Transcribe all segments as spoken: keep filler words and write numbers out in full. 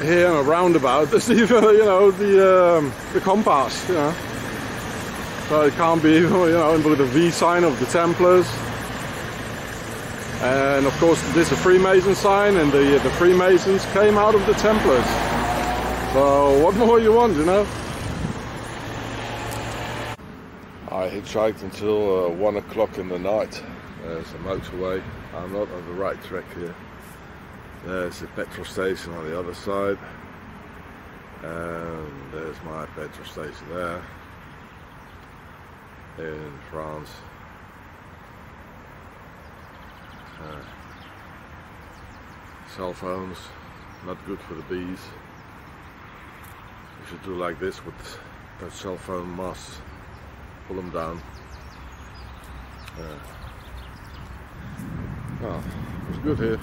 here in a roundabout, there's even, you know, the um, the compass, you know. So it can't be, you know, with the V sign of the Templars. And of course, this is a Freemason sign, and the the Freemasons came out of the Templars. So what more you want, you know? I hitchhiked until uh, one o'clock in the night. There's a motorway. I'm not on the right track here. There's a petrol station on the other side. And there's my petrol station there. In France. Uh, cell phones, not good for the bees. You should do like this with those cell phone masts. Pull them down. Uh, oh, it's good here.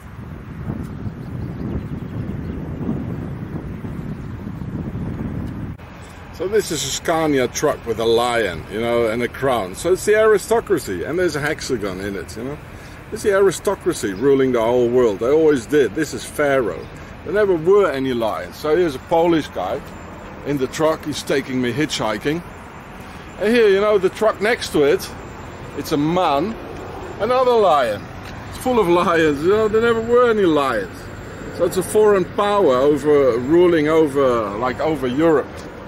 So this is a Scania truck with a lion, you know, and a crown. So it's the aristocracy, and there's a hexagon in it, you know. It's the aristocracy ruling the whole world. They always did. This is Pharaoh. There never were any lions. So here's a Polish guy in the truck. He's taking me hitchhiking. And here, you know, the truck next to it, it's a man, another lion. It's full of lions, you know, there never were any lions. So it's a foreign power over ruling over, like, over Europe.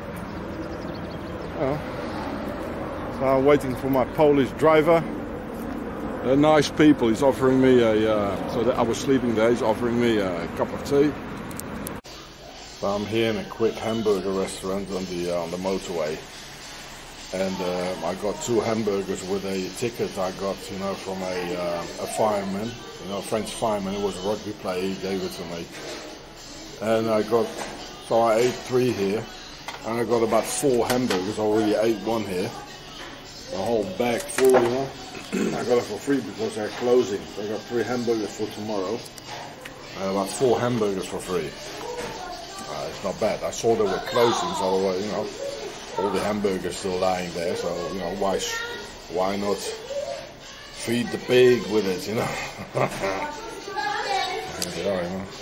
Oh. So I'm waiting for my Polish driver. They're nice people. He's offering me a, uh, so that I was sleeping there, he's offering me a cup of tea. So I'm here in a quick hamburger restaurant on the, uh, on the motorway. And uh, I got two hamburgers with a ticket I got, you know, from a, uh, a fireman, you know, a French fireman. It was a rugby player, he gave it to me. And I got, so I ate three here, and I got about four hamburgers. I already ate one here, a whole bag full, you know. I got it for free because they're closing. So I got three hamburgers for tomorrow, and about four hamburgers for free. Uh, it's not bad. I saw they were closing, so uh, you know. All the hamburgers still lying there, so you know why sh why not feed the pig with it, you know? There they are, you know.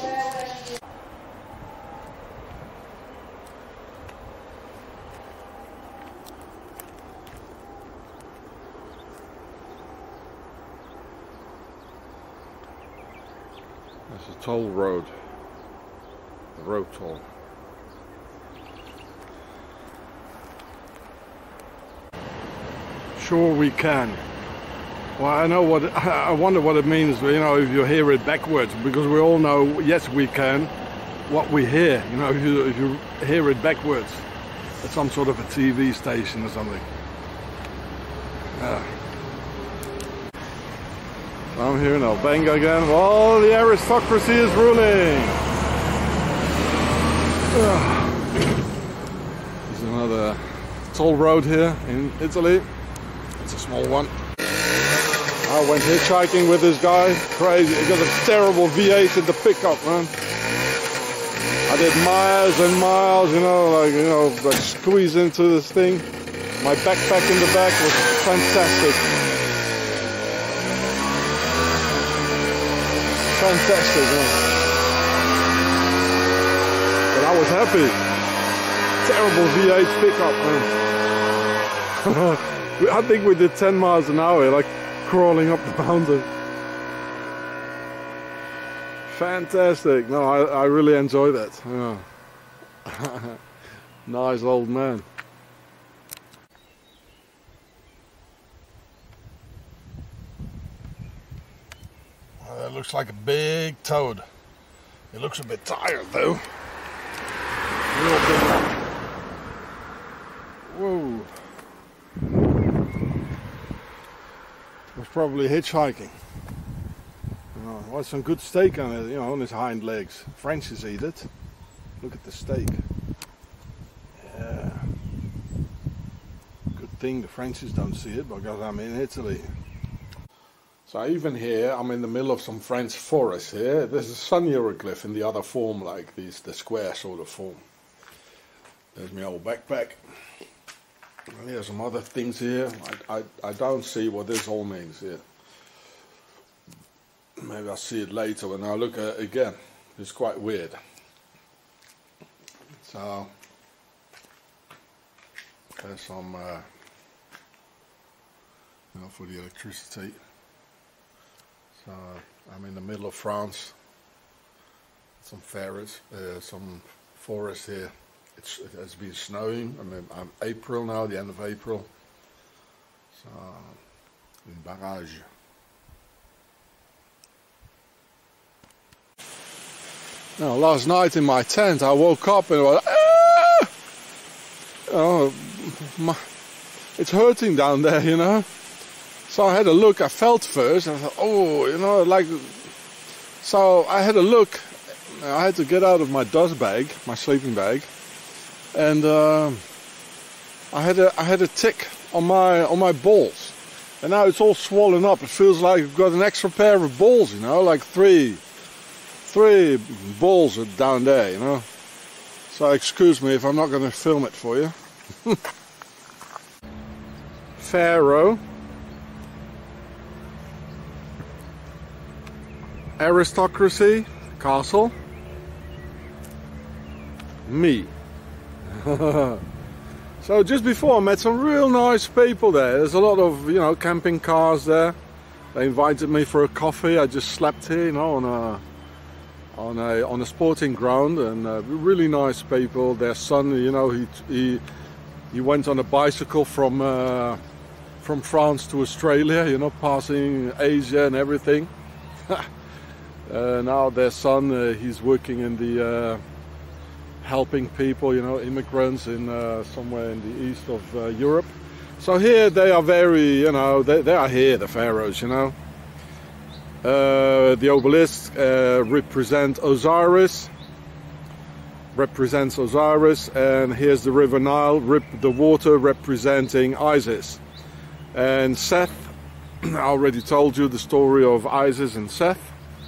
There's a toll road, a road toll. Sure we can. Well, I know what, I wonder what it means, you know, if you hear it backwards, because we all know, yes we can, what we hear, you know, if you, if you hear it backwards, at some sort of a T V station or something. Yeah. I'm here in Albanga again. Oh, the aristocracy is ruling! There's another toll road here in Italy. It's a small one. I went hitchhiking with this guy. Crazy. He got a terrible V eight in the pickup, man. I did miles and miles, you know, like, you know, like squeeze into this thing. My backpack in the back was fantastic. Fantastic, man. But I was happy. Terrible V eight pickup, man. I think we did ten miles an hour, like crawling up the mountain. Fantastic. No, I, I really enjoy that. Yeah. Nice old man. Well, that looks like a big toad. It looks a bit tired though. Whoa. Was probably hitchhiking. Oh, well, some good steak on it, you know, on his hind legs. Frenchies eat it. Look at the steak. Yeah. Good thing the Frenchies don't see it because I'm in Italy. So even here, I'm in the middle of some French forest here. There's a sun hieroglyph in the other form, like these, the square sort of form. There's my old backpack. And there's some other things here. I, I, I don't see what this all means here. Maybe I'll see it later when I look at it again. It's quite weird. So there's some, uh, you know, for the electricity. So I'm in the middle of France. Some forest, uh, some forest here. It's, it has been snowing. I mean, I'm April now, the end of April. So in barrage. Now, last night in my tent, I woke up and I was, ah! Oh, my, it's hurting down there, you know. So I had a look. I felt first. I thought, oh, you know, like. So I had a look. I had to get out of my dust bag, my sleeping bag, and uh, I had a I had a tick on my on my balls, and now it's all swollen up. It feels like I've got an extra pair of balls, you know, like three three balls are down there, you know. So excuse me if I'm not going to film it for you. Pharaoh, aristocracy, castle. Me. So just before I met some real nice people there. There's a lot of, you know, camping cars there. They invited me for a coffee. I just slept here, you know, on a on a on a sporting ground, and uh, really nice people. Their son, you know, he he he went on a bicycle from uh, from France to Australia, you know, passing Asia and everything. uh, now their son, uh, he's working in the uh, helping people, you know, immigrants in uh, somewhere in the east of uh, Europe. So here they are very, you know, they, they are here, the pharaohs, you know. Uh, the obelisk uh, represent Osiris, represents Osiris, and here's the river Nile, rip, the water representing Isis. And Seth, I already told you the story of Isis and Seth.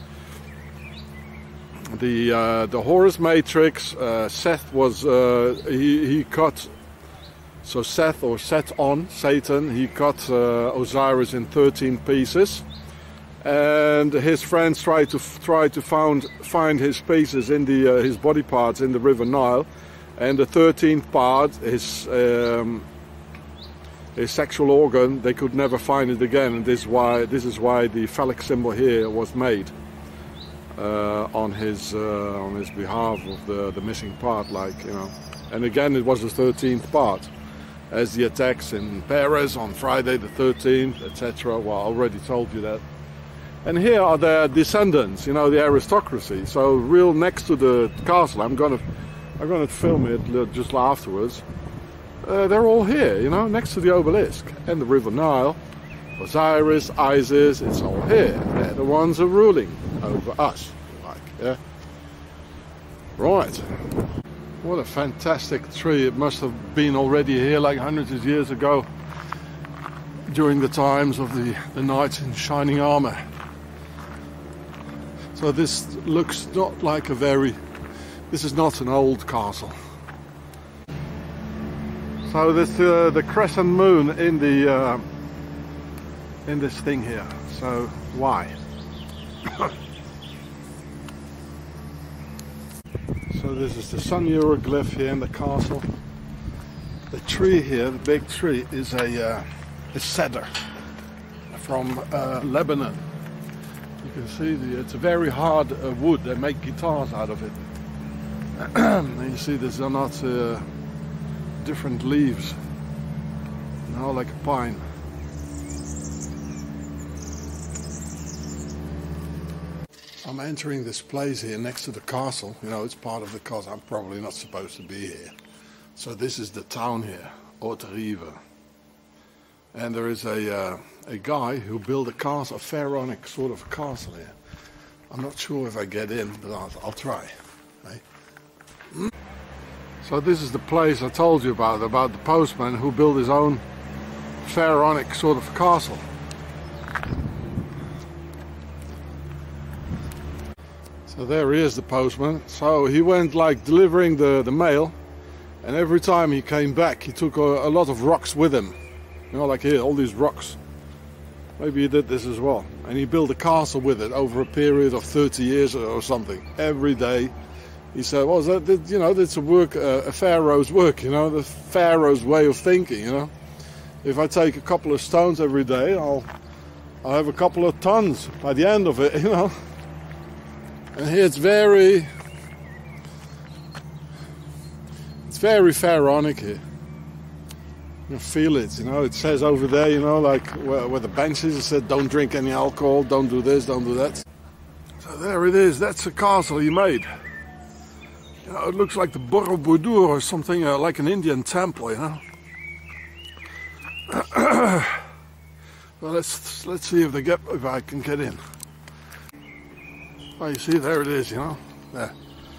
The uh, the Horus Matrix, uh, Seth was uh, he he cut so Seth or Set-on Satan, he cut uh, Osiris in thirteen pieces, and his friends tried to try to found find his pieces in the uh, his body parts in the River Nile, and the thirteenth part, his um, his sexual organ, they could never find it again, and this is why this is why the phallic symbol here was made. Uh, on his uh, on his behalf of the the missing part, like, you know. And again, it was the thirteenth part, as the attacks in Paris on Friday the thirteenth, et cetera. Well, I already told you that. And here are their descendants, you know, the aristocracy. So real next to the castle. I'm gonna I'm gonna film it just afterwards. Uh, they're all here, you know, next to the obelisk and the River Nile. Osiris, Isis, it's all here. They're the ones who are ruling over us, like, yeah. Right. What a fantastic tree. It must have been already here like hundreds of years ago, during the times of the, the knights in shining armor. So this looks not like a very, this is not an old castle. So there's uh, the crescent moon in the uh, in this thing here. So why? So this is the sun hieroglyph here in the castle. The tree here, the big tree, is a, uh, a cedar from uh, Lebanon. You can see the, it's a very hard uh, wood. They make guitars out of it. And you see there's not uh, different leaves, you know, like a pine. I'm entering this place here next to the castle. You know, it's part of the castle. I'm probably not supposed to be here. So this is the town here, Haute-Rive. And there is a uh, a guy who built a castle, a pharaonic sort of castle here. I'm not sure if I get in, but I'll, I'll try. Right? So this is the place I told you about, about the postman who built his own pharaonic sort of castle. So there he is, the postman. So he went like delivering the, the mail, and every time he came back he took a, a lot of rocks with him. You know, like here, all these rocks. Maybe he did this as well. And he built a castle with it over a period of thirty years or something. Every day he said, well, that, that, you know, that's a work, uh, a pharaoh's work, you know, the pharaoh's way of thinking, you know. If I take a couple of stones every day, I'll, I'll have a couple of tons by the end of it, you know. And here it's very, it's very pharaonic here. You feel it, you know. It says over there, you know, like where, where the bench is, it said, don't drink any alcohol, don't do this, don't do that. So there it is. That's a castle he made. You know, it looks like the Borobudur or something, uh, like an Indian temple, you know. Well, let's let's see if they get if I can get in. Oh, you see, there it is, you know. There.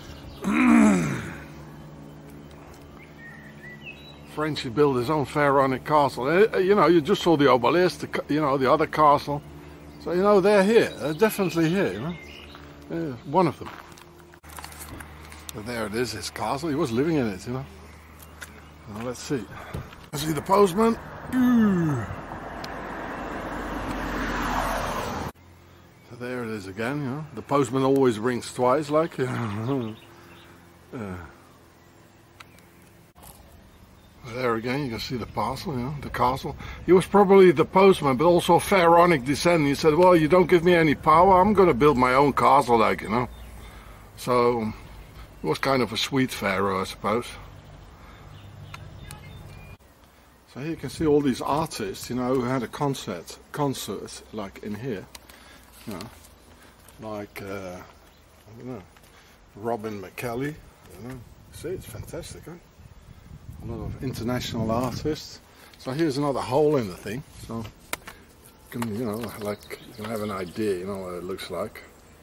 Frenchy built his own pharaonic castle. Uh, you know, you just saw the obelisk, the, you know, the other castle. So, you know, they're here. They're definitely here, you know. Uh, one of them. So there it is, his castle. He was living in it, you know. Now, let's see. See the postman? Ooh. So there it is again, you know. The postman always rings twice, like. uh. There again, you can see the castle, you know, the castle. He was probably the postman, but also pharaonic descendant. He said, well, you don't give me any power, I'm going to build my own castle, like, you know. So, he was kind of a sweet pharaoh, I suppose. So here you can see all these artists, you know, who had a concert, concert like in here. You know, like, uh, I don't know, Robin McKelly, you know. See, it's fantastic, huh? A lot of international artists. So here's another hole in the thing. So you can, you know, like you can have an idea, you know, what it looks like.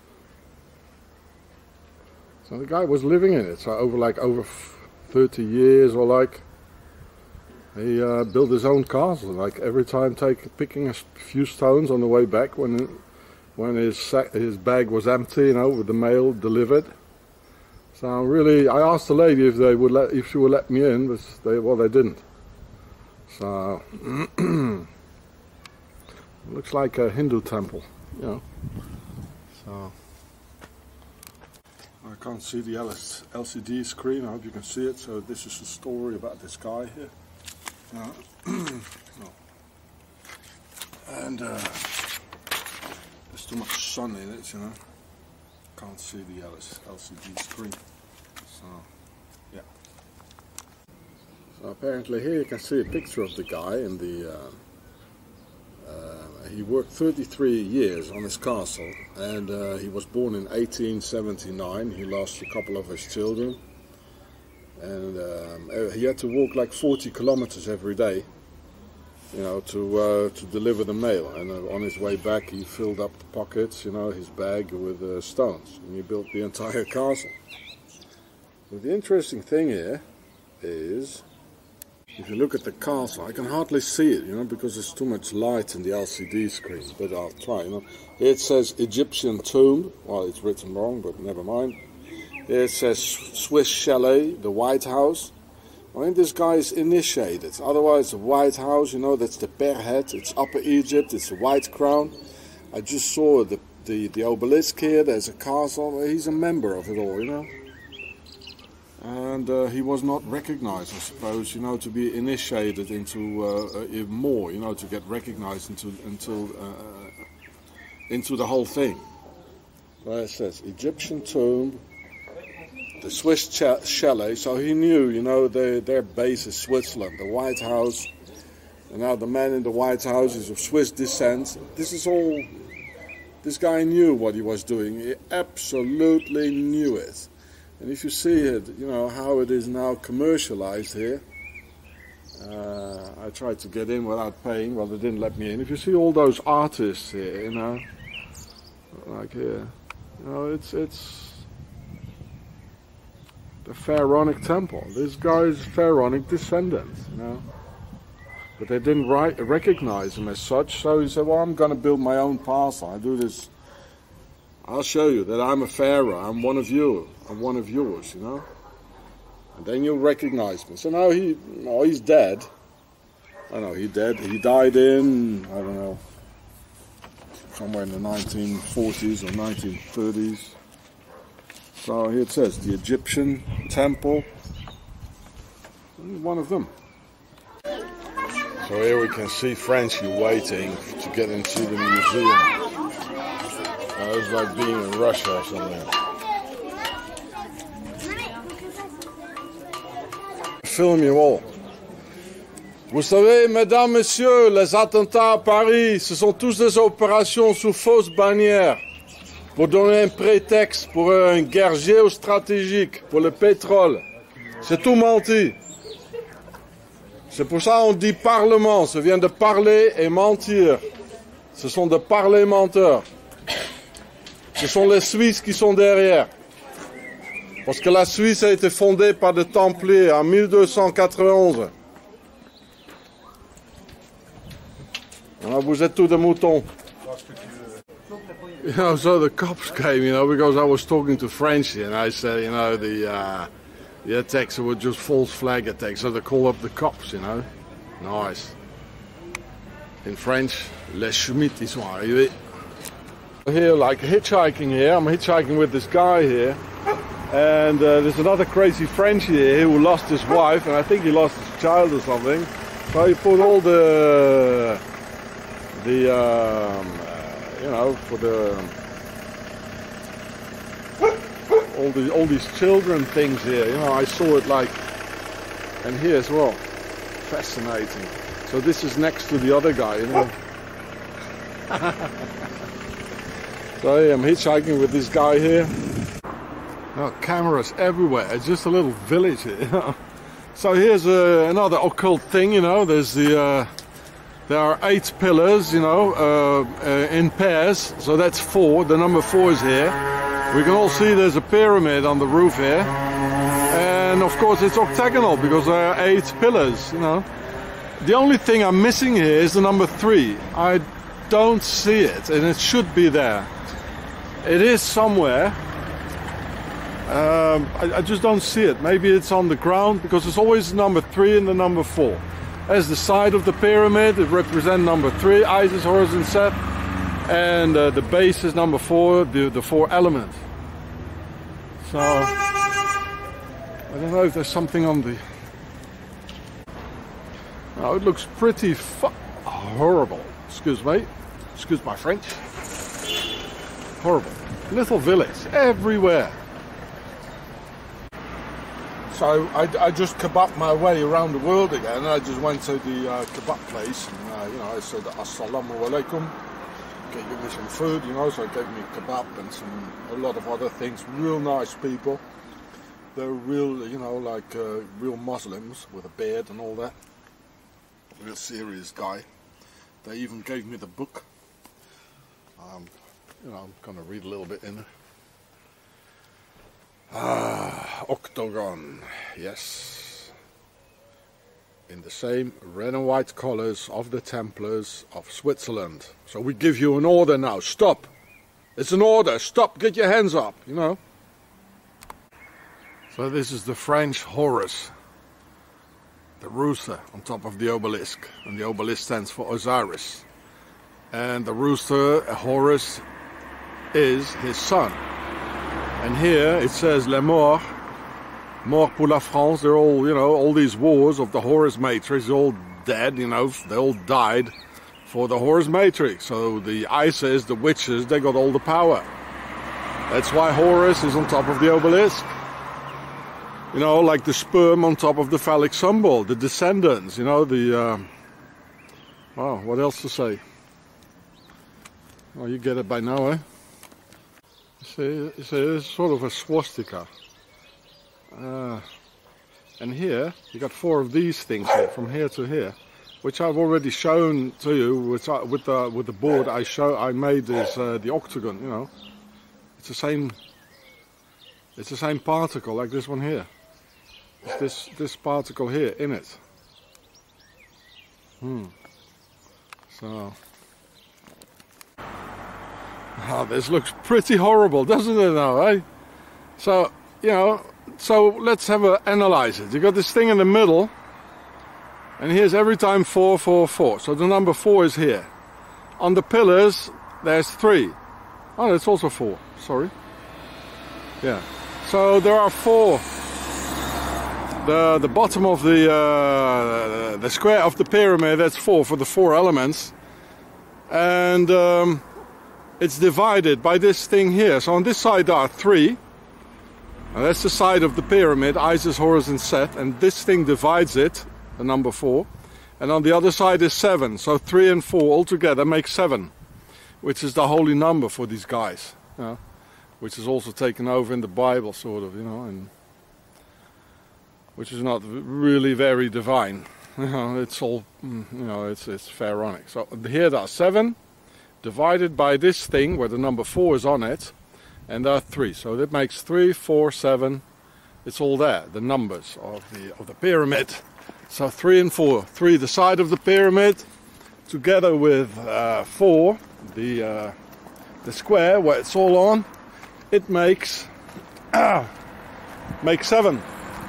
So the guy was living in it. So over like over thirty years, or like he uh, built his own castle. Like every time, take picking a few stones on the way back when when his sack, his bag was empty, you know, with the mail delivered. So really, I asked the lady if they would let, if she would let me in, but they, well, they didn't. So it looks like a Hindu temple, you know. So I can't see the L C D screen. I hope you can see it. So this is the story about this guy here. Uh, and uh, there's too much sun in it, you know. Can't see the L C D screen. So, yeah. So apparently here you can see a picture of the guy in the. Uh, uh, he worked thirty-three years on his castle, and uh, he was born in eighteen seventy-nine. He lost a couple of his children, and um, he had to walk like forty kilometers every day, you know, to uh, to deliver the mail. And uh, on his way back, he filled up the pockets, you know, his bag with uh, stones, and he built the entire castle. But the interesting thing here is, if you look at the castle, I can hardly see it, you know, because there's too much light in the L C D screen. But I'll try, you know. Here it says Egyptian tomb. Well, it's written wrong, but never mind. Here it says Swiss chalet, the White House. I mean, this guy is initiated. Otherwise, the White House, you know, that's the per head. It's Upper Egypt. It's a white crown. I just saw the, the, the obelisk here. There's a castle. He's a member of it all, you know. And uh, he was not recognized, I suppose, you know, to be initiated into uh, uh, more, you know, to get recognized into, into, uh, into the whole thing. Well, it says Egyptian tomb, the Swiss cha chalet, so he knew, you know, their, their base is Switzerland, the White House, and now the man in the White House is of Swiss descent. This is all, this guy knew what he was doing, he absolutely knew it. And if you see it, you know, how it is now commercialized here, uh, I tried to get in without paying, well, they didn't let me in. If you see all those artists here, you know, like here, you know, it's, it's, the Pharaonic temple. This guy's Pharaonic descendant, you know. But they didn't right, recognize him as such, so he said, well, I'm going to build my own castle. I do this. I'll show you that I'm a pharaoh. I'm one of you. I'm one of yours, you know. And then you'll recognize me. So now he, no, he's dead. I know he dead. He died in, I don't know, somewhere in the nineteen forties or nineteen thirties. So here it says the Egyptian temple. One of them. So here we can see Frenchie waiting to get into the museum. Uh, it's like being in Russia or something. Film you all. Vous savez, mesdames, messieurs, les attentats à Paris, ce sont tous des opérations sous fausse bannière pour donner un prétexte pour une guerre géostratégique, pour le pétrole. C'est tout menti. C'est pour ça qu'on dit parlement, ça vient de parler et mentir. Ce sont des parlementeurs. Ce sont les Suisses qui sont derrière. Parce que la Suisse a été fondée par des Templiers en mille deux cent quatre-vingt-onze. Alors, vous êtes tous des moutons. You know, so the cops came, you know, because I was talking to Frenchie and I said, you know, the... Uh, The attacks were just false flag attacks, so they call up the cops, you know. Nice. In French, les Schmitt, ils sont arrivés. Here, like hitchhiking here, I'm hitchhiking with this guy here. And uh, there's another crazy Frenchie here who lost his wife, and I think he lost his child or something. So he put all the, the um, uh, you know, for the... All, the, all these children things here, you know, I saw it like, and here as well, fascinating. So this is next to the other guy, you know. So I am hitchhiking with this guy here. Oh, cameras everywhere, it's just a little village here, you know. So here's uh, another occult thing, you know, there's the, uh, there are eight pillars, you know, uh, uh, in pairs, so that's four, the number four is here. We can all see there's a pyramid on the roof here. And of course it's octagonal because there are eight pillars, you know. The only thing I'm missing here is the number three. I don't see it and it should be there. It is somewhere. Um, I, I just don't see it. Maybe it's on the ground because it's always number three and the number four. As the side of the pyramid, it represents number three, Isis, Horus and Seth. And uh, the base is number four, the, the four elements. So, I don't know if there's something on the... Oh, it looks pretty fu horrible. Excuse me. Excuse my French. Horrible. Little village everywhere. So I, I just kebab my way around the world again. I just went to the uh, kebab place and uh, you know, I said assalamu alaikum. Give me some food, you know, so they gave me kebab and some, a lot of other things. Real nice people. They're real, you know, like uh, real Muslims with a beard and all that. Real serious guy. They even gave me the book. Um, you know, I'm gonna read a little bit in it. Ah, Octagon, yes. In the same red and white colors of the Templars of Switzerland. So we give you an order now. Stop. It's an order. Stop. Get your hands up, you know. So this is the French Horus. The rooster on top of the obelisk. And the obelisk stands for Osiris. And the rooster, Horus, is his son. And here it says Les Morts. Mort pour la France, they're all, you know, all these wars of the Horus Matrix, they're all dead, you know, they all died for the Horus Matrix. So the Isis, the witches, they got all the power. That's why Horus is on top of the obelisk. You know, like the sperm on top of the phallic symbol, the descendants, you know, the, uh, well, what else to say? Well, you get it by now, eh? See, see, it's sort of a swastika. Uh, and here you got four of these things here, from here to here, which I've already shown to you with uh, with the with the board I show I made is uh, the octagon. You know, it's the same. It's the same particle like this one here. It's this this particle here in it. Hmm. So, oh, this looks pretty horrible, doesn't it? Now, eh? So you know. So let's have a analyze it. You got this thing in the middle, and here's every time four, four, four. So the number four is here. On the pillars, there's three. Oh, that's also four. Sorry. Yeah. So there are four. The the bottom of the uh, the square of the pyramid, that's four for the four elements, and um, it's divided by this thing here. So on this side there are three. And that's the side of the pyramid, Isis, Horus, and Set, and this thing divides it, the number four. And on the other side is seven. So three and four altogether make seven, which is the holy number for these guys. You know, which is also taken over in the Bible, sort of, you know, and which is not really very divine. You know, it's all, you know, it's it's pharaonic. So here there are seven, divided by this thing where the number four is on it, and there are three. So that makes three, four, seven. It's all there, the numbers of the of the pyramid. So three and four, three the side of the pyramid, together with uh, four, the uh, the square where it's all on. It makes ah, makes seven.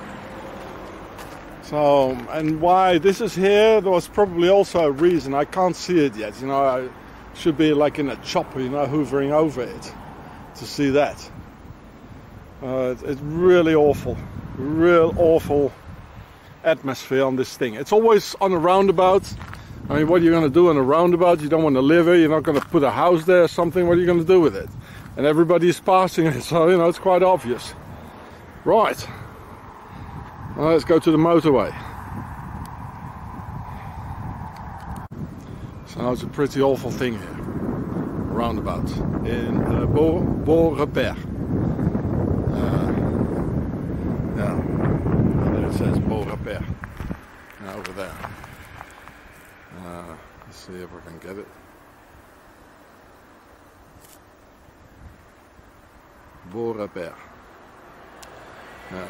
So, and why this is here, there was probably also a reason. I can't see it yet, you know, I should be like in a chopper, you know, hoovering over it to see that. Uh, it's, it's really awful, real awful atmosphere on this thing. It's always on a roundabout. I mean, what are you going to do on a roundabout? You don't want to live here, you're not going to put a house there or something. What are you going to do with it? And everybody's passing it, so, you know, it's quite obvious. Right. Well, let's go to the motorway. So it's a pretty awful thing here. Roundabout in uh, Bon, Bon Repère. Uh, yeah, and there it says Bon Repère. Yeah, over there. Uh, let's see if I can get it. Bon Repère. Yeah.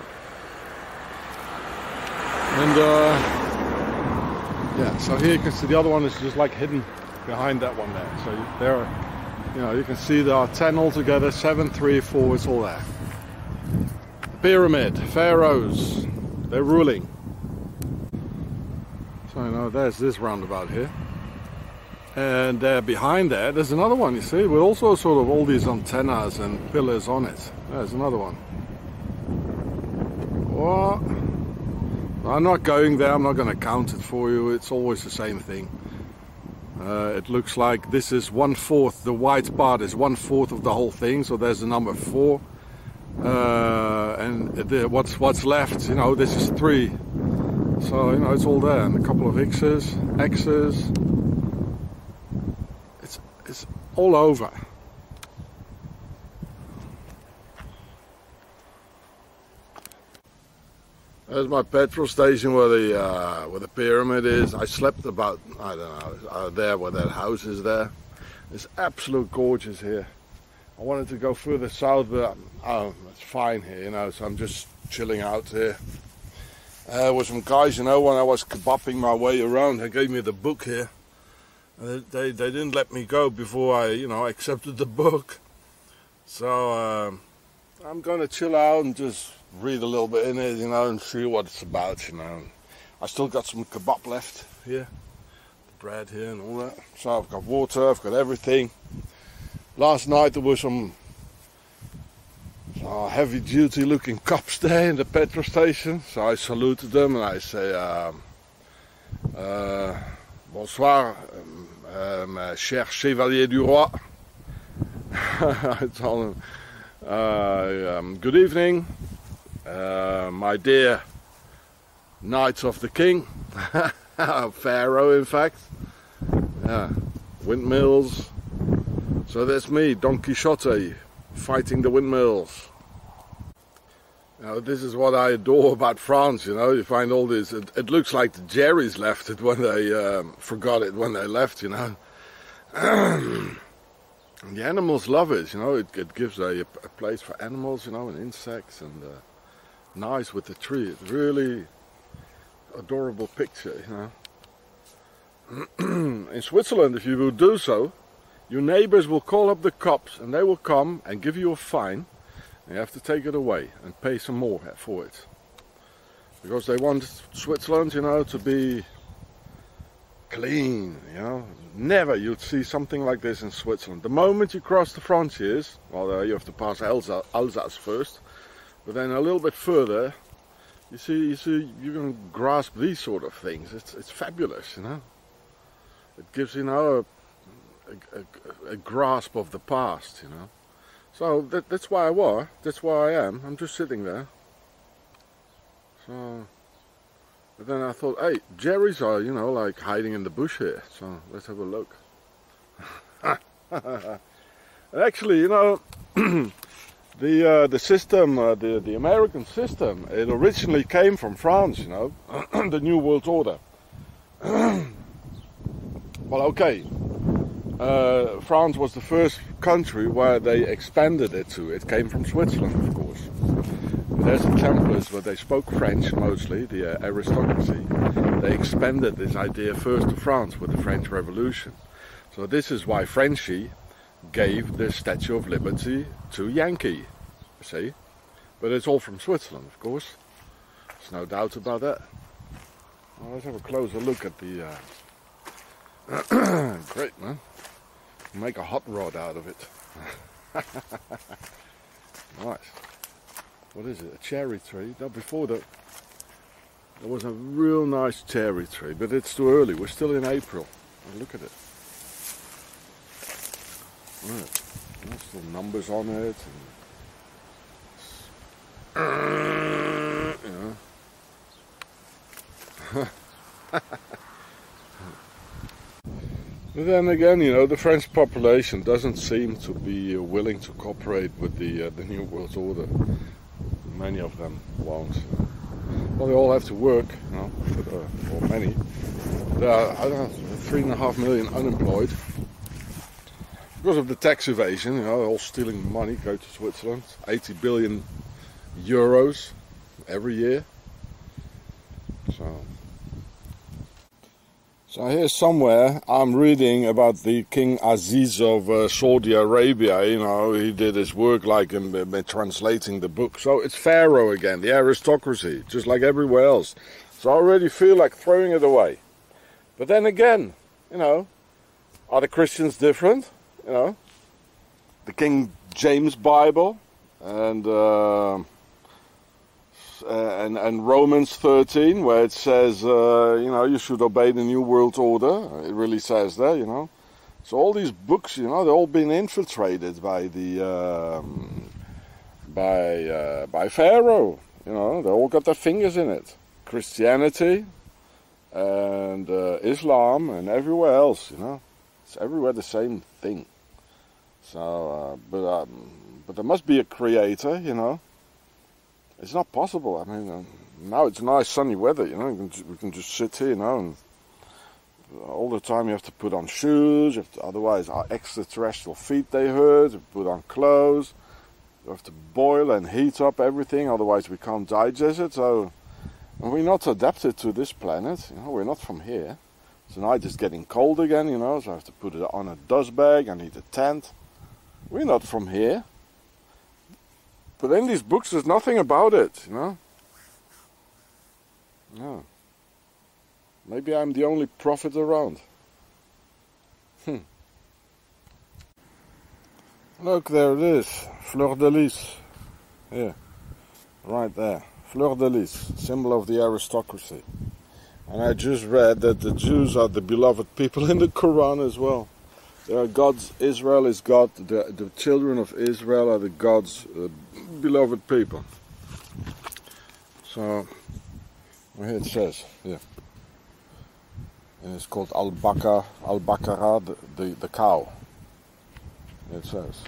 And uh, yeah, so here you can see the other one is just like hidden behind that one there. So you, there, are, you know, you can see there are ten altogether. Seven, three, four. It's all there. The pyramid, pharaohs, they're ruling. So you know, there's this roundabout here, and uh, behind there, there's another one. You see, with also sort of all these antennas and pillars on it. There's another one. What? I'm not going there, I'm not going to count it for you, it's always the same thing. Uh, it looks like this is one fourth, the white part is one fourth of the whole thing, so there's the number four. Uh, and the, what's what's left, you know, this is three. So, you know, it's all there, and a couple of X's, X's. It's, it's all over. There's my petrol station where the uh, where the pyramid is. I slept about, I don't know, uh, there where that house is there. It's absolute gorgeous here. I wanted to go further south, but oh, it's fine here, you know, so I'm just chilling out here. Uh, with some guys, you know, when I was kebabbing my way around, they gave me the book here. They, they, they didn't let me go before I, you know, accepted the book. So um, I'm going to chill out and just read a little bit in it, you know, and see what it's about, you know. I still got some kebab left here, the bread here and all that. So I've got water, I've got everything. Last night there were some uh, heavy duty looking cops there in the petrol station, so I saluted them and I say, um, uh, bonsoir, um, uh, cher chevalier du roi. I told them, uh, um, good evening. Uh, my dear Knights of the King, Pharaoh in fact, yeah, windmills, so that's me, Don Quixote, fighting the windmills. Now this is what I adore about France, you know, you find all this, it, it looks like the Jerry's left it when they um, forgot it when they left, you know. And the animals love it, you know, it, it gives a, a place for animals, you know, and insects, and uh, nice with the tree. It's really adorable picture, you know. In Switzerland, if you will do so, your neighbors will call up the cops and they will come and give you a fine. And you have to take it away and pay some more for it. Because they want Switzerland, you know, to be clean, you know. Never you'd see something like this in Switzerland. The moment you cross the frontiers, well, uh, you have to pass Alsace, Alsace first. But then a little bit further, you see, you see, you can grasp these sort of things. It's it's fabulous, you know. It gives you know a, a, a grasp of the past, you know. So that, that's why I was. That's why I am. I'm just sitting there. So, but then I thought, hey, Jerry's are, you know, like hiding in the bush here. So let's have a look. And actually, you know, the uh, the system, uh, the the American system, it originally came from France. You know, the New World Order. Well, okay. Uh, France was the first country where they expanded it to. It came from Switzerland, of course. But there's the Templars, where they spoke French mostly, the uh, aristocracy. They expanded this idea first to France with the French Revolution. So this is why Frenchy gave the Statue of Liberty to Yankee, you see. But it's all from Switzerland, of course. There's no doubt about that. Well, let's have a closer look at the... Uh... Great, man. Make a hot rod out of it. Nice. What is it? A cherry tree? No, before that, there was a real nice cherry tree, but it's too early. We're still in April. Oh, look at it. Right. There's still numbers on it. And you know. But then again, you know, the French population doesn't seem to be uh, willing to cooperate with the uh, the New World Order. Many of them won't. Well, they all have to work, you know, but, uh, or many. There are, I don't know, three and a half million unemployed. Because of the tax evasion, you know, they're all stealing money, go to Switzerland. eighty billion euros every year. So... So here somewhere I'm reading about the King Aziz of uh, Saudi Arabia. You know, he did his work like in, in translating the book. So it's Pharaoh again, the aristocracy, just like everywhere else. So I already feel like throwing it away. But then again, you know, are the Christians different? You know, the King James Bible and... Uh, Uh, and, and Romans thirteen, where it says, uh, you know, you should obey the New World Order. It really says that, you know. So all these books, you know, they've all been infiltrated by the, um, by, uh, by Pharaoh. You know, they all got their fingers in it. Christianity and uh, Islam and everywhere else, you know. It's everywhere the same thing. So, uh, but, um, but there must be a creator, you know. It's not possible. I mean, uh, now it's nice sunny weather, you know. You can, we can just sit here, you know, and all the time you have to put on shoes. You have to, otherwise, our extraterrestrial feet, they hurt. You put on clothes. You have to boil and heat up everything. Otherwise, we can't digest it. So, and we're not adapted to this planet. You know, we're not from here. Tonight it's getting cold again, you know. So I have to put it on a dust bag. I need a tent. We're not from here. But in these books, there's nothing about it, you know. No. Maybe I'm the only prophet around. Hmm. Look, there it is. Fleur de lis. Here. Right there. Fleur de lis. Symbol of the aristocracy. And I just read that the Jews are the beloved people in the Quran as well. They are God's, Israel is God, the, the children of Israel are the God's uh, beloved people. So, well, here it says, yeah. And it's called Al-Baqarah, Al-Baqarah, the, the, the cow. It says.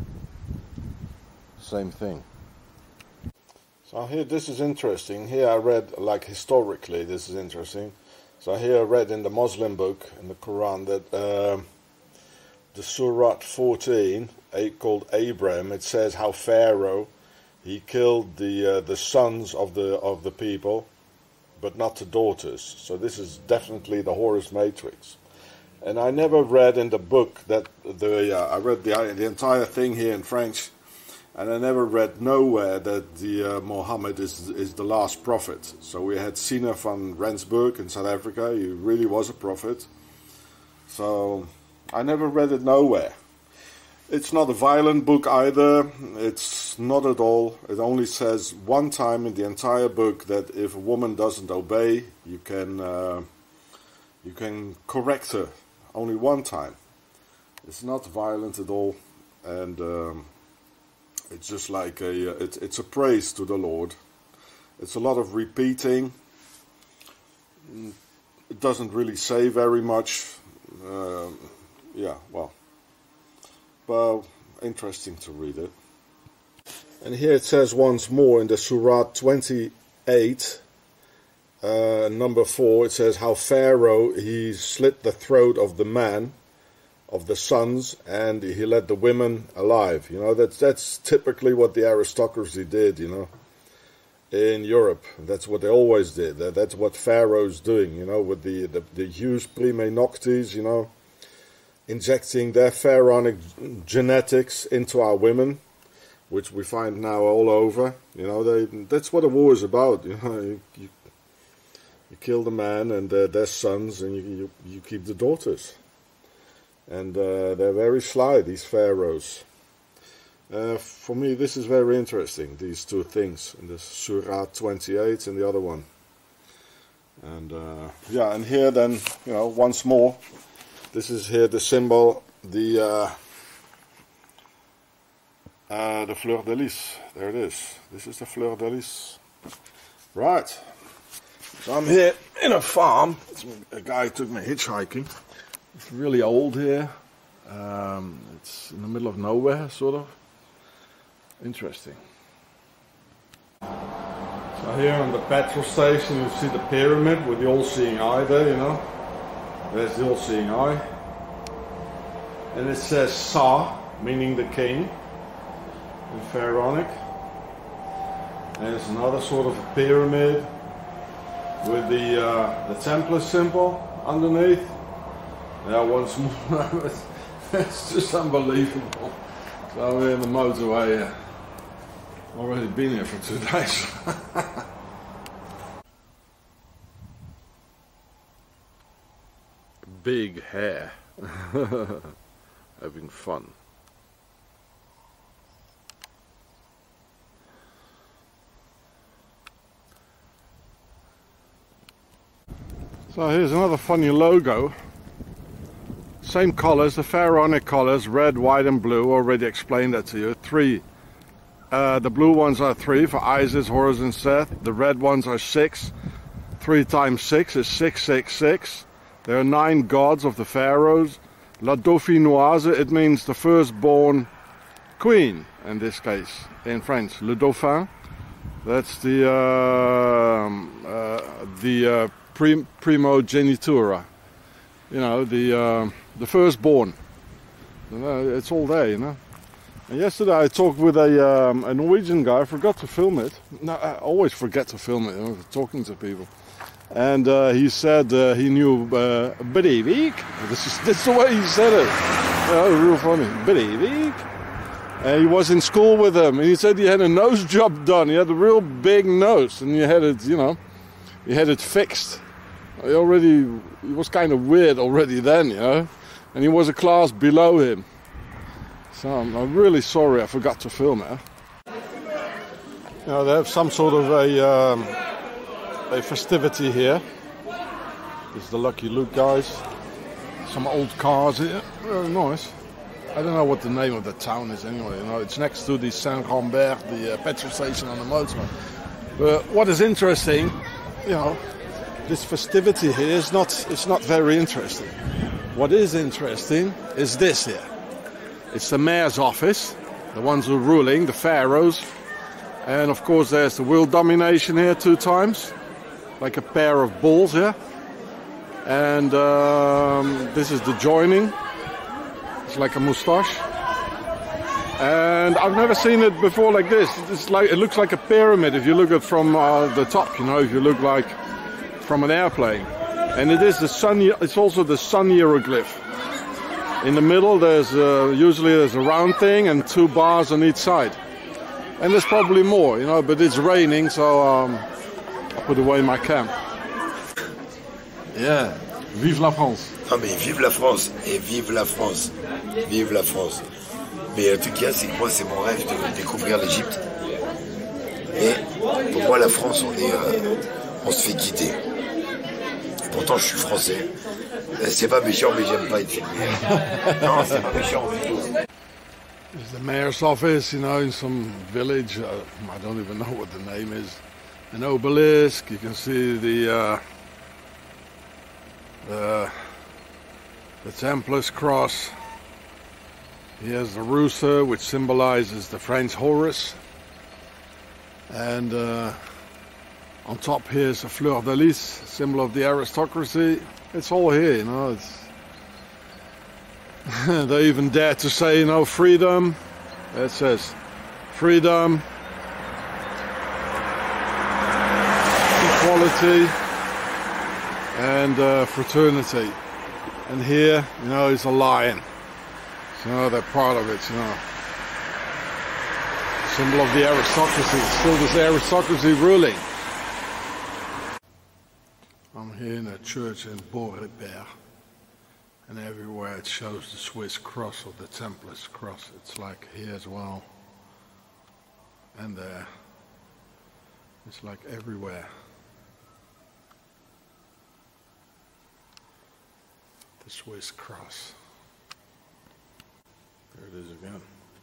Same thing. So here, this is interesting. Here I read, like historically, this is interesting. So here I read in the Muslim book, in the Quran, that... Uh, the Surah fourteen, called Abraham, it says how Pharaoh, he killed the uh, the sons of the of the people, but not the daughters. So this is definitely the Horus Matrix. And I never read in the book that the uh, I read the the entire thing here in French, and I never read nowhere that the uh, Muhammad is is the last prophet. So we had Sina van Rensburg in South Africa. He really was a prophet. So I never read it nowhere. It's not a violent book either. It's not at all. It only says one time in the entire book that if a woman doesn't obey, you can uh, you can correct her. Only one time. It's not violent at all, and um, it's just like a it, it's a praise to the Lord. It's a lot of repeating. It doesn't really say very much. Uh, yeah, well. Well, interesting to read it. And here it says once more in the Surah twenty-eight, uh, number four, it says how Pharaoh, he slit the throat of the man, of the sons, and he let the women alive. You know, that's, that's typically what the aristocracy did, you know, in Europe. That's what they always did. That, that's what Pharaoh's doing, you know, with the, the, the jus prime noctis, you know, injecting their pharaonic genetics into our women, which we find now all over. You know, they, that's what a war is about. You know, you, you, you kill the man and uh, their sons, and you, you you keep the daughters. And uh, they're very sly, these pharaohs. Uh, for me, this is very interesting. These two things in the Surah twenty-eight and the other one. And uh, yeah, and here then, you know, once more. This is here the symbol, the uh, uh, the fleur de lis. There it is. This is the fleur de lis. Right. So I'm here in a farm. A guy took me hitchhiking. It's really old here. Um, it's in the middle of nowhere, sort of. Interesting. So here on the petrol station, you see the pyramid with the all-seeing eye there, you know. There's the all-seeing eye. And it says Sa, meaning the king, in Pharaonic. And there's another sort of a pyramid with the uh, the Templar symbol underneath. Yeah, once more, it's just unbelievable. So we're in the motorway. Uh, already been here for two days. Big hair. Having fun. So here's another funny logo. Same colors, the pharaonic colors, red, white and blue. Already explained that to you. Three. Uh, the blue ones are three for Isis, Horus and Seth. The red ones are six. Three times six is six six six. There are nine gods of the pharaohs. La Dauphinoise, it means the firstborn queen, in this case, in French. Le Dauphin, that's the uh, uh, the uh, prim primogenitura, you know, the uh, the firstborn. You know, it's all there, you know. And yesterday I talked with a, um, a Norwegian guy. I forgot to film it. No, I always forget to film it, you know, talking to people. And uh, he said uh, he knew uh, Breivik. This is, this is the way he said it. Oh, real funny. Breivik. And he was in school with him. And he said he had a nose job done. He had a real big nose. And he had it, you know, he had it fixed. He already, he was kind of weird already then, you know. And he was a class below him. So I'm, I'm really sorry I forgot to film it. You know, they have some sort of a... Um, a festivity here. This is the Lucky Luke guys. Some old cars here. Very nice. I don't know what the name of the town is anyway. You know, it's next to the Saint-Rambert, the uh, petrol station on the motorway. But what is interesting, you know, this festivity here is not, it's not very interesting. What is interesting is this here. It's the mayor's office, the ones who are ruling, the pharaohs. And of course there's the world domination here two times. Like a pair of balls here. And um, this is the joining. It's like a moustache. And I've never seen it before like this. It's like, it looks like a pyramid if you look at from uh, the top, you know, if you look like from an airplane. And it is the sun, it's also the sun hieroglyph. In the middle there's uh, usually there's a round thing and two bars on each side. And there's probably more, you know, but it's raining, so um, I'll put away my cam. Yeah, vive la France. Ah mais vive la France, et vive la France, vive la France. Mais le truc qu'il y a, c'est que moi, c'est mon rêve de découvrir l'Égypte. Et pour moi, la France, on est, euh, on se fait quitter. Et pourtant, je suis français. C'est pas méchant, mais j'aime pas être filmé. Non, c'est pas méchant. There's the mayor's office, you know, in some village. Uh, I don't even know what the name is. An obelisk. You can see the uh, the, the Templars cross. Here's the rooster, which symbolizes the French Horus. And uh, on top here is a fleur de lis, symbol of the aristocracy. It's all here, you know. It's they even dare to say, you know, freedom. It says freedom, equality, and uh, fraternity. And here, you know, is a lion. So they're part of it, you know. Symbol of the aristocracy. Still this aristocracy ruling. I'm here in a church in Bois-Ribert. And everywhere it shows the Swiss cross or the Templars cross. It's like here as well. And there. It's like everywhere. The Swiss cross. There it is again.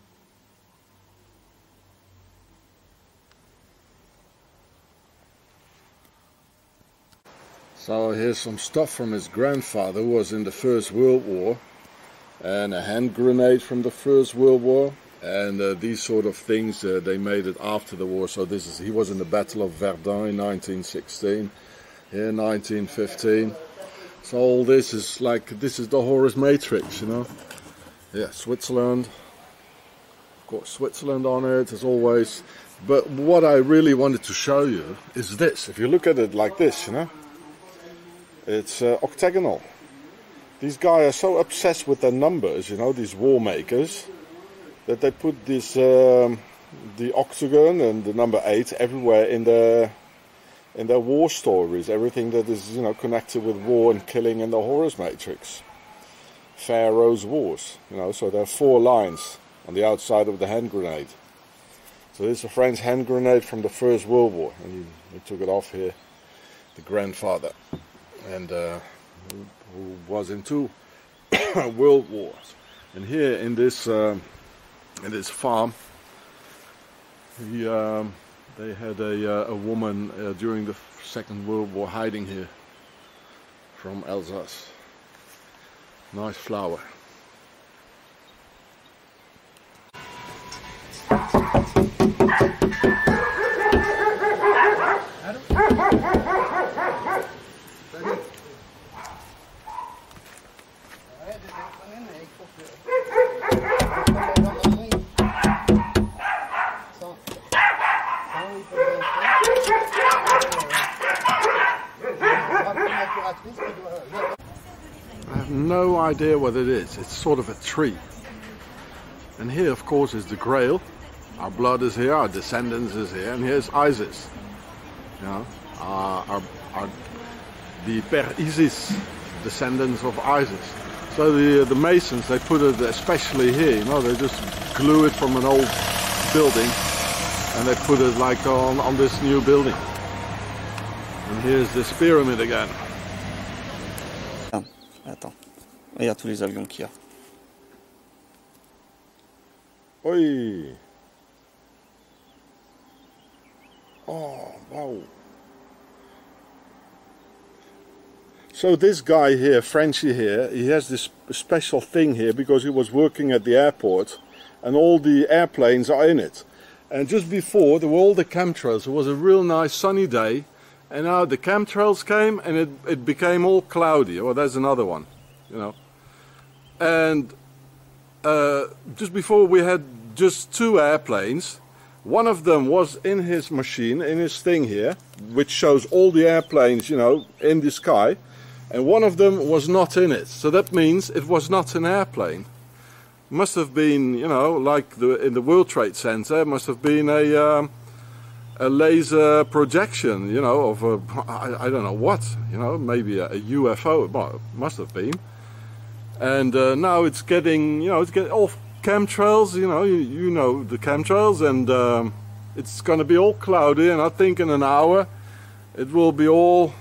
So here's some stuff from his grandfather who was in the First World War, and a hand grenade from the First World War, and uh, these sort of things uh, they made it after the war. So this is he was in the Battle of Verdun in nineteen sixteen, here nineteen fifteen. So all this is like this is the Horus Matrix, you know. Yeah, Switzerland. Of course, Switzerland on it as always. But what I really wanted to show you is this. If you look at it like this, you know. It's uh, octagonal. These guys are so obsessed with their numbers, you know, these war makers, that they put this um, the octagon and the number eight everywhere in their in their war stories. Everything that is, you know, connected with war and killing in the Horus Matrix, Pharaoh's Wars. You know, so there are four lines on the outside of the hand grenade. So this is a French hand grenade from the First World War, and he, he took it off here. The grandfather. And uh, who, who was in two world wars. And here in this um, in this farm, he, um, they had a, uh, a woman uh, during the Second World War hiding here from Alsace. Nice flower. I have no idea what it is. It's sort of a tree. And here, of course, is the Grail. Our blood is here, our descendants is here, and here's Isis. You know, our, our, our, the Per Isis, descendants of Isis. So the the Masons, they put it especially here. You know, they just glue it from an old building, and they put it like on on this new building. And here's this pyramid again. Attends, regarde tous les avions qu'il y a. Oi! Oh, wow. So this guy here, Frenchie here, he has this special thing here because he was working at the airport and all the airplanes are in it. And just before, there were all the chemtrails. It was a real nice sunny day. And now the chemtrails came and it, it became all cloudy. Oh, there's another one, you know. And uh, just before we had just two airplanes. One of them was in his machine, in his thing here, which shows all the airplanes, you know, in the sky. And one of them was not in it. So that means it was not an airplane. Must have been, you know, like the, in the World Trade Center, must have been a... Um, a laser projection, you know, of a, I, I don't know what, you know, maybe a, a U F O, well, it must have been. And uh, now it's getting, you know, it's getting all chemtrails, you know, you, you know the chemtrails, and um, it's going to be all cloudy, and I think in an hour it will be all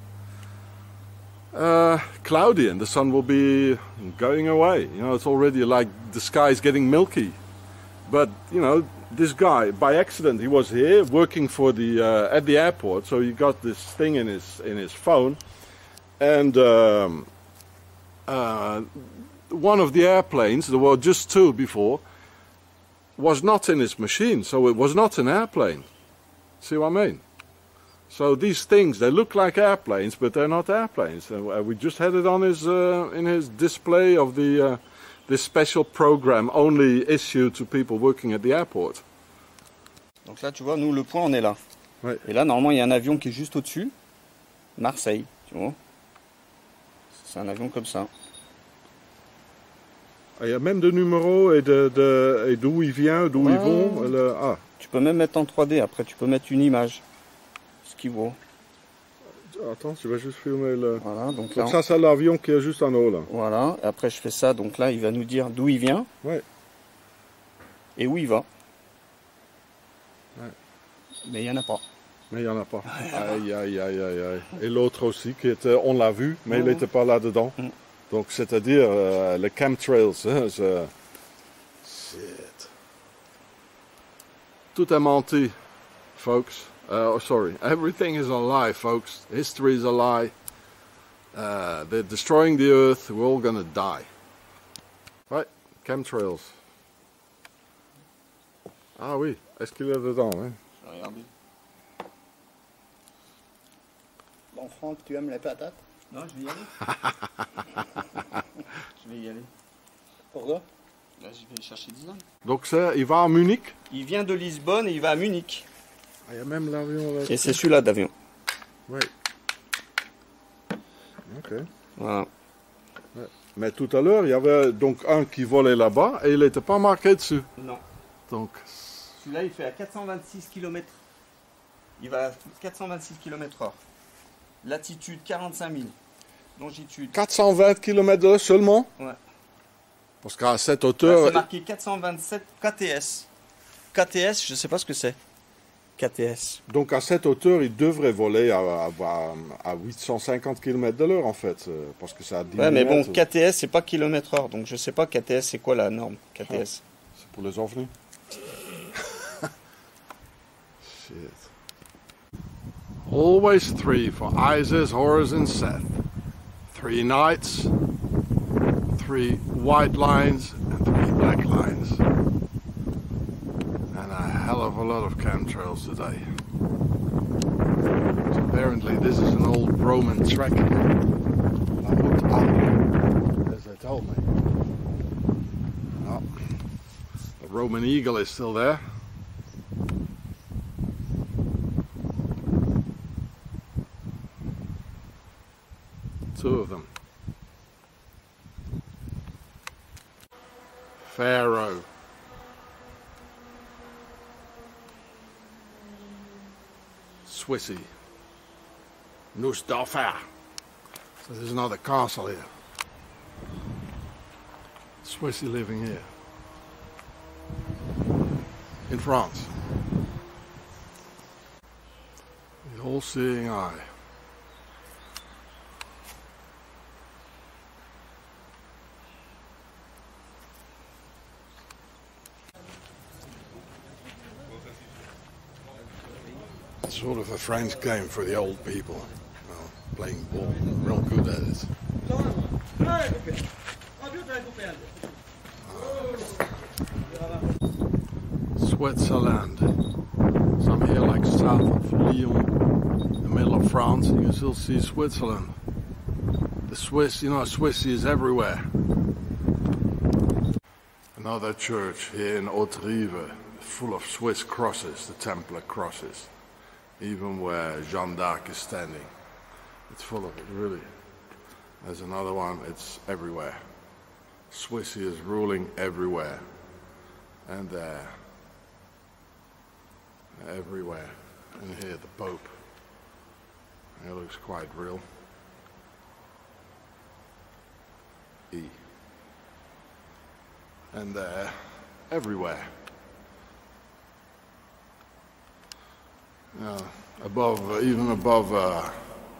uh, cloudy and the sun will be going away. You know, it's already like the sky is getting milky. But, you know, this guy, by accident, he was here working for the uh, at the airport, so he got this thing in his in his phone, and um, uh, one of the airplanes, there were just two before, was not in his machine, so it was not an airplane. See what I mean? So these things, they look like airplanes, but they're not airplanes. Uh, we just had it on his uh, in his display of the uh, this special program only issued to people working at the airport. Donc là, tu vois, nous, le point, on est là. Ouais. Et là, normalement, il y a un avion qui est juste au-dessus. Marseille, tu vois. C'est un avion comme ça. Ah, il y a même de numéros et de, de et d'où il vient, d'où Ouais. ils vont. Le, ah. Tu peux même mettre en trois D. Après, tu peux mettre une image. Ce qu'il vaut. Attends, je vais juste filmer le... Voilà, donc là... Donc ça, c'est l'avion qui est juste en haut, là. Voilà, et après je fais ça, donc là il va nous dire d'où il vient Ouais. et où il va. Ouais. Mais il n'y en a pas. Mais il n'y en a pas. Aïe, aïe, aïe, aïe, aïe. Et l'autre aussi, qui était, on l'a vu, mais il Ouais. n'était pas là-dedans. Mm. Donc, c'est-à-dire, euh, les chemtrails, hein, c'est... Shit. Tout est menti, folks. Uh, oh, sorry, everything is a lie, folks. History is a lie. Uh, they're destroying the earth. We're all gonna die. Right, chemtrails. Ah oui, est-ce qu'il est dedans, hein? Regardez. Bon, Franck, tu aimes les patates? Non, je vais y aller. Je vais y aller. Pourquoi? Là, je vais chercher Dylan. Donc, c'est, il va à Munich. Il vient de Lisbonne et il va à Munich. Ah, il y a même l'avion là. Et c'est celui-là d'avion. Oui. Ok. Voilà. Mais tout à l'heure, il y avait donc un qui volait là-bas et il n'était pas marqué dessus. Non. Donc, Celui-là, il fait à quatre cent vingt-six kilomètres. Il va à quatre cent vingt-six kilomètres heure. Latitude quarante-cinq mille. Longitude. quatre cent vingt kilomètres de l'heure seulement? Ouais. Parce qu'à cette Là, hauteur... c'est marqué quatre cent vingt-sept K T S. K T S, je sais pas ce que c'est. K T S. Donc à cette hauteur, il devrait voler à, à, à huit cent cinquante kilomètres de l'heure en fait, euh, parce que ça a dix Ouais, mais bon, mètres. K T S, c'est pas kilomètre heure, donc je sais pas K T S, c'est quoi la norme K T S. C'est pour les ovnis. Shit. Always three for Isis, Horus and Seth. Three knights, three white lines and three black lines. And a hell of a lot of chemtrails today. So apparently this is an old Roman track. I looked up, as they told me. Oh, the Roman eagle is still there. Two of them. Pharaoh. Swissy. Nussdorfer. So there's another castle here. Swissy living here. In France. The all-seeing eye. It's sort of a French game for the old people. You know, playing ball, real good at it. Switzerland. So I'm here like south of Lyon, in the middle of France, and you can still see Switzerland. The Swiss, you know, Swiss is everywhere. Another church here in Haute-Rive, full of Swiss crosses, the Templar crosses. Even where Jeanne d'Arc is standing. It's full of it, really. There's another one, it's everywhere. Swissy is ruling everywhere. And there. Everywhere. And here, the Pope. He looks quite real. E. and they're everywhere. Uh, above, uh, even above uh,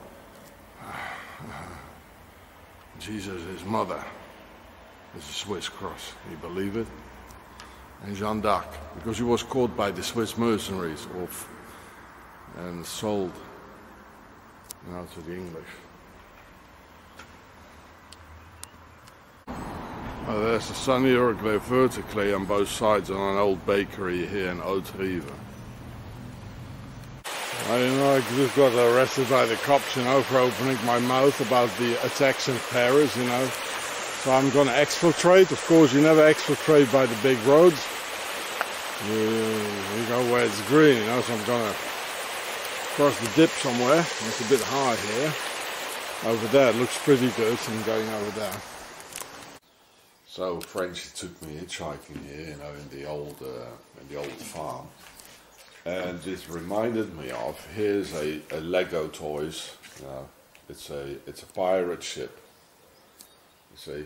Jesus, his mother, is a Swiss cross. Can you believe it? And Jeanne d'Arc, because he was caught by the Swiss mercenaries off and sold, you know, to the English. Oh, there's the Sunny Uruguay vertically on both sides on an old bakery here in Haute-Rive. I you know, I just got arrested by the cops, you know, for opening my mouth about the attacks in Paris, you know. So I'm gonna exfiltrate. Of course, you never exfiltrate by the big roads. You, you go where it's green, you know, so I'm gonna cross the dip somewhere. It's a bit high here. Over there, it looks pretty good, so I'm going over there. So Frenchie took me hitchhiking here, you know, in the old, uh, in the old farm. And this reminded me of, here's a, a Lego toys, you know, it's a, it's a pirate ship, you see.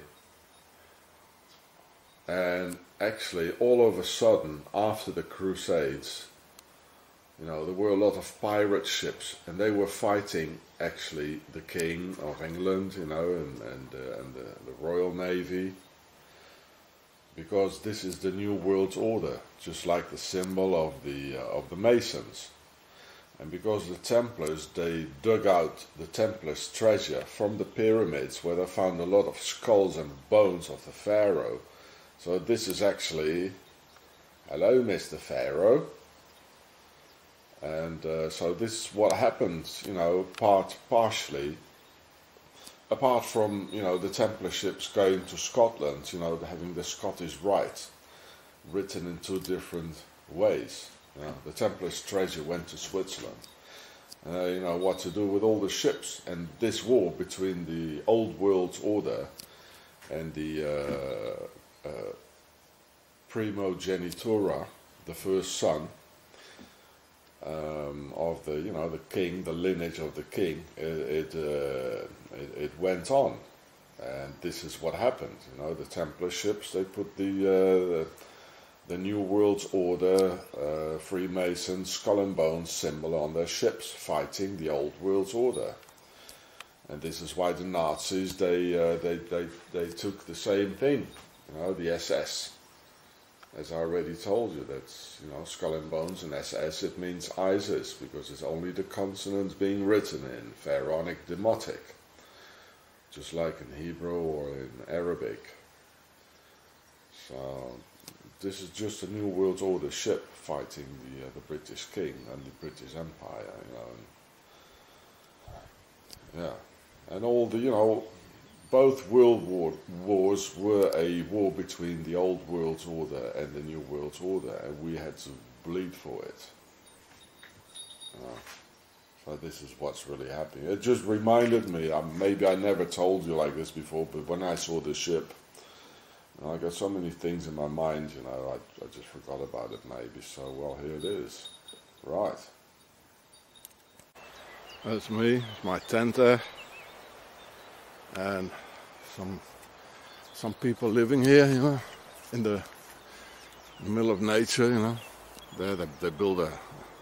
And actually, all of a sudden, after the Crusades, you know, there were a lot of pirate ships, and they were fighting, actually, the King of England, you know, and, and, uh, and the, the Royal Navy. Because this is the New World Order, just like the symbol of the uh, of the Masons, and because the Templars, they dug out the Templars' treasure from the pyramids, where they found a lot of skulls and bones of the Pharaoh. So this is actually, hello, Mister Pharaoh, and uh, so this is what happened, you know, part partially. Apart from, you know, the Templar ships going to Scotland, you know, having the Scottish Rite written in two different ways. You know, the Templars' treasure went to Switzerland. Uh, you know, what to do with all the ships. And this war between the Old World Order and the uh, uh, Primogenitura, the first son, Um, of the, you know, the king, the lineage of the king, it it, uh, it it went on, and this is what happened. You know, the Templar ships, they put the uh, the, the New World Order, uh, Freemason skull and bones symbol on their ships, fighting the Old World Order, and this is why the Nazis they uh, they they they took the same thing. You know, the S S. As I already told you, that's, you know, skull and bones, and S S, it means ISIS, because it's only the consonants being written in Pharaonic Demotic, just like in Hebrew or in Arabic. So this is just a New World Order ship fighting the uh, the British King and the British Empire, you know. And, yeah, and all the, you know, both world war, wars were a war between the Old World Order and the New World Order, and we had to bleed for it. Uh, so this is what's really happening. It just reminded me, um, maybe I never told you like this before, but when I saw the ship, you know, I got so many things in my mind, you know, I, I just forgot about it maybe, so well, here it is. Right. That's me, it's my tent there. And some some people living here, you know, in the, in the middle of nature, you know. There they, they build a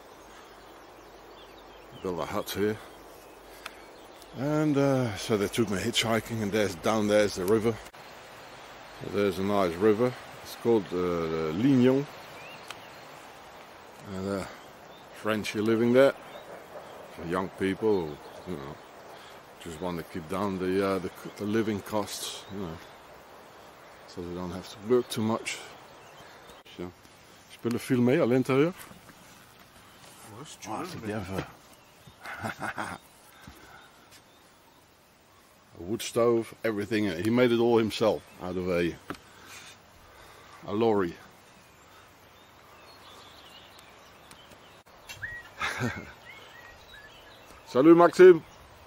build a hut here, and uh, so they took me hitchhiking, and there's down there's the river. So there's a nice river. It's called uh, the Lignon, and uh, French are living there. For young people, you know. Just want to keep down the, uh, the the living costs, you know, so they don't have to work too much. Ja. Je peux le filmer à l'intérieur? Ouais, si tu Ah, veux, c'est mais- bien fait. A wood stove, everything. He made it all himself out of a a lorry. Salut Maxime.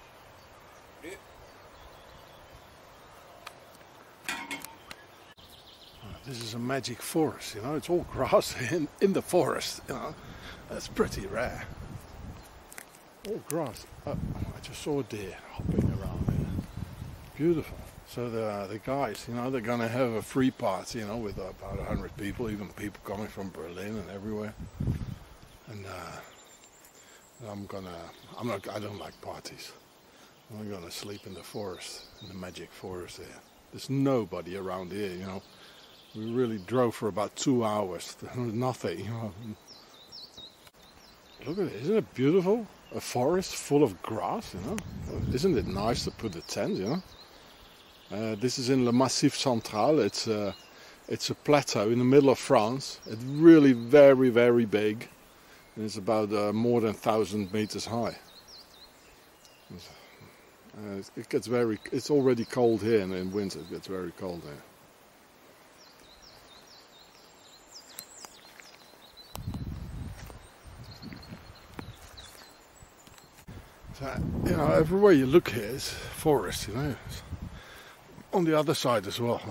This is a magic forest, you know, it's all grass in, in the forest, you know, that's pretty rare. All grass. Oh, I just saw a deer hopping around here. Beautiful. So the the guys, you know, they're gonna have a free party, you know, with about a hundred people, even people coming from Berlin and everywhere. And uh, I'm gonna, I'm not, I don't like parties. I'm gonna sleep in the forest, in the magic forest there. There's nobody around here, you know. We really drove for about two hours, nothing, you know. Look at it, isn't it beautiful? A forest full of grass, you know. Isn't it nice to put a tent, you know? Uh, this is in Le Massif Central. It's uh, it's a plateau in the middle of France. It's really very, very big. And it's about uh, more than a thousand meters high. Uh, it gets very, it's already cold here, and in winter it gets very cold here. So, you know, everywhere you look here is forest, you know. It's on the other side as well,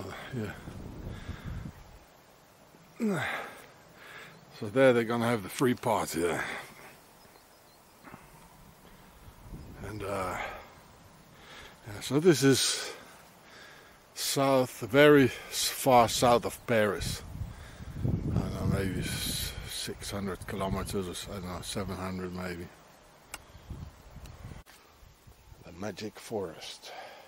yeah. So there they're gonna have the free party there. And uh, yeah, so this is south, very far south of Paris. I don't know, maybe six hundred kilometers or I don't know, seven hundred maybe. The magic forest.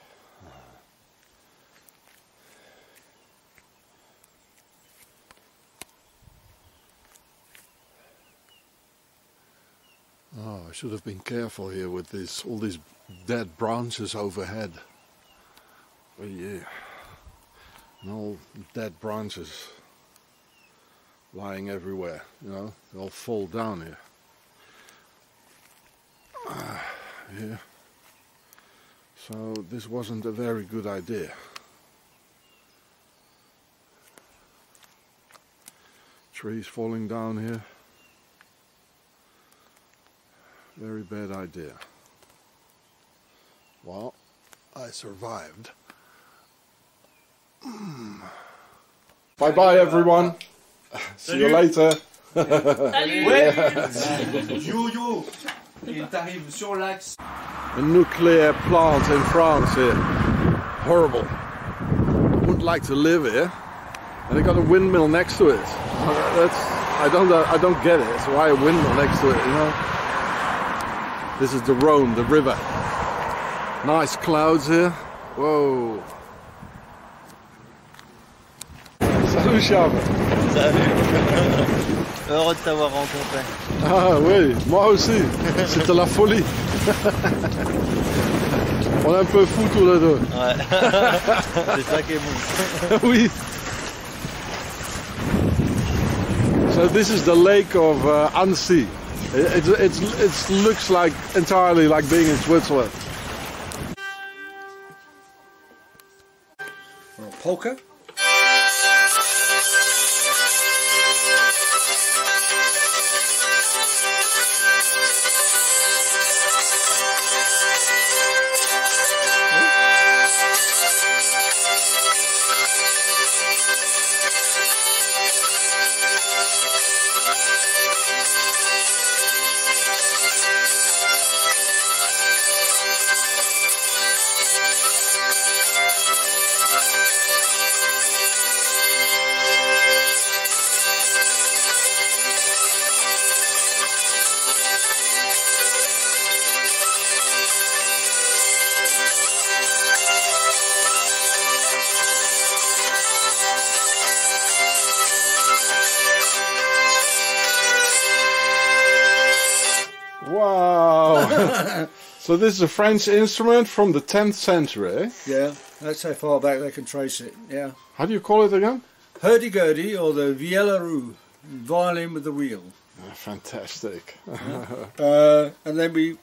Oh, I should have been careful here with this, all these dead branches overhead. Oh yeah, and all dead branches lying everywhere, you know, they all fall down here. Uh, yeah, so this wasn't a very good idea. Trees falling down here. Very bad idea. Well, I survived. Mm. Bye bye everyone. See you later. Salut. Ouais. Yo yo. Il t'arrive sur l'axe. A nuclear plant in France here. Horrible. Wouldn't like to live here. And they got a windmill next to it. That's I don't I don't get it. So why a windmill next to it, you know? This is the Rhône, the river. Nice clouds here. Whoa. Salut Charles. Salut. Heureux de t'avoir rencontré. Ah oui, moi aussi. C'était la folie. On est un peu fous tous les deux. Ouais. C'est ça qui est bon. Oui. So this is the lake of uh, Annecy. It, it, it, it looks like entirely like being in Switzerland. Polka. Wow! So this is a French instrument from the tenth century, eh? Yeah, that's how far back they can trace it, yeah. How do you call it again? Hurdy-gurdy, or the vielle à roue, violin with the wheel. Oh, fantastic. uh, and then we